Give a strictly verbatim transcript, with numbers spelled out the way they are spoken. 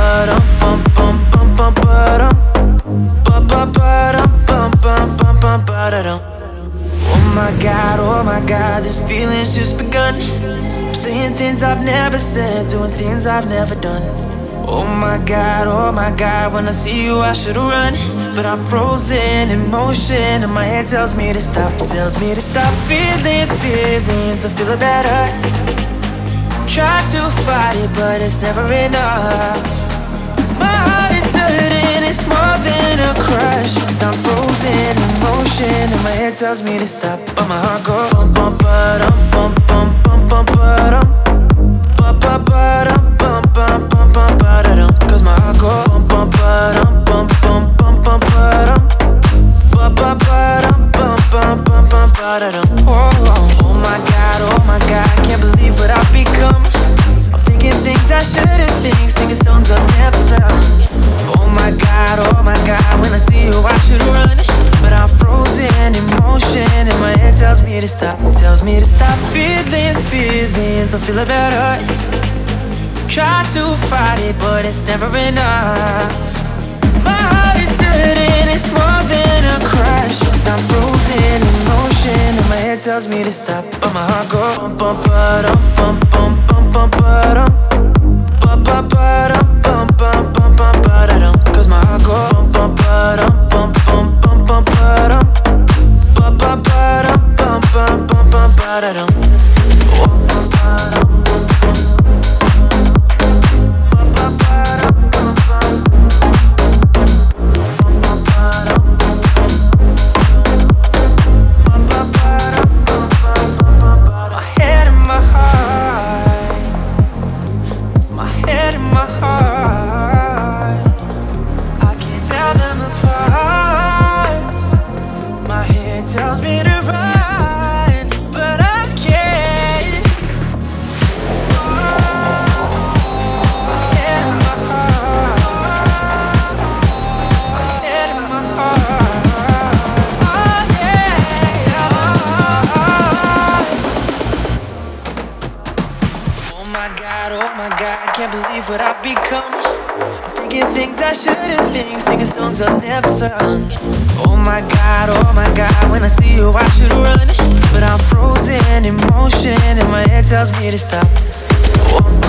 ba-dum, bum bum bum bum ba-dum. Ba ba ba-dum, bum bum bum bum ba-da-dum. Oh my God, oh my God, this feeling's just begun. I'm saying things I've never said, doing things I've never done. Oh my God, oh my God, when I see you I should've run, but I'm frozen in motion and my head tells me to stop, tells me to stop. Feelings, feelings, I feel a bad urge. Try to fight it, but it's never enough. My heart is hurting, it's more than a crush, 'cause I'm frozen in motion and my head tells me to stop, but my heart goes bum bum ba-dum, bum bum bum bum ba-dum. Ba ba ba-dum, bum bum bum bum ba-da-dum. 'Cause my heart goes bum bum ba-dum, bum bum bum bum ba-dum. Ba ba ba-dum, bum bum bum bum ba-da-dum. Oh, oh, oh my God, oh my God, can't believe what I've become. I'm thinking things I shouldn't think, singing songs I've never sung. Oh my God, oh my God, when I see you I should run, but I'm frozen in motion and my head tells me to stop, tells me to stop. Feelings, feelings, I feel a bad urge. Try to fight it, but it's never enough. My heart is hurting, it's more than a crush, 'cause I'm frozen in motion and my head tells me to stop, but my heart goes bum bum ba-dum, bum bum bum bum ba-dum. Ba ba ba-dum, bum bum bum bum ba-da-dum. 'Cause my heart goes bum bum ba-dum, bum bum bum bum ba-dum. Ba ba ba-dum, bum bum bum bum ba-da-dum. Oh, bum ba-dum, bum bum. Ba ba ba-dum, bum bum. Bum bum ba-dum, bum bum. Ba ba ba-dum, bum bum bum bum ba-dum. My head and my heart, my head and my heart, I can't tell them apart. My head tells me to run, but I can't. My head and my heart, my head and my heart, oh yeah. Oh my God, oh my God, I can't believe what I've become. I'm thinking things I shouldn't think, singing songs I've never sung. Oh my God, oh my God, when I see you I should run, but I'm frozen in motion and my head tells me to stop. Oh,